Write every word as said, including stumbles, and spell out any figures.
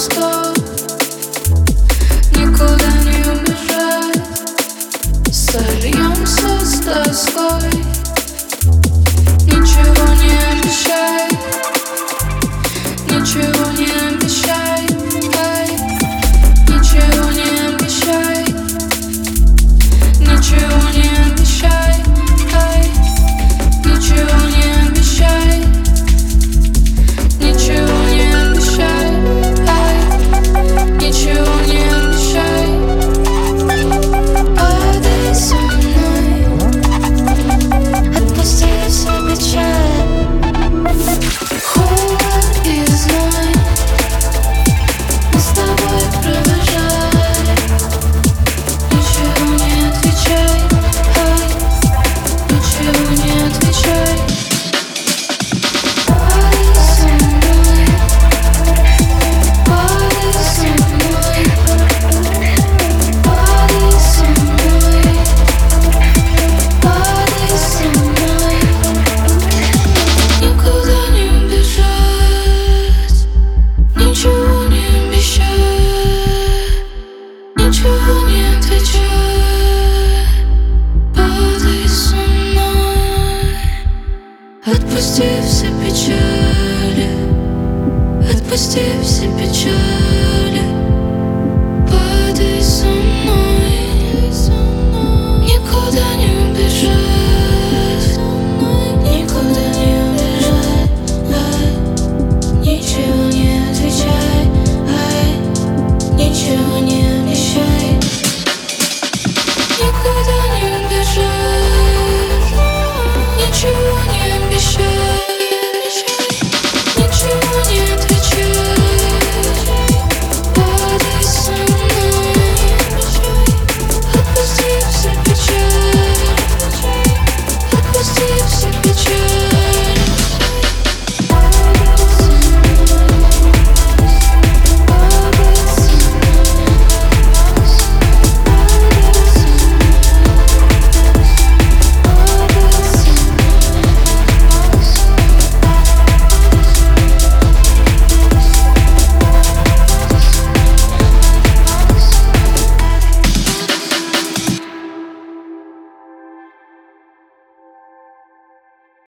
стоп, никуда не убежать. Сольемся с тоской, ничего не обещай, ничего не обещай, ай, ничего не обещай, ничего не обещай, ай, ничего не обещай, ничего не обещай, ай, ничего не обещай. Падай со мной, отпусти все печаль, холод и зной мы с тобой провожали. Ничего не отвечай, ай, ничего не отвечай. Падай со мной, падай со мной, падай со мной, падай со мной. Никуда не убежать, ничего не обещать, ничего не отвечай. Падай со мной, отпусти все печали, отпусти все печали. Падай со мной, никуда не убежать.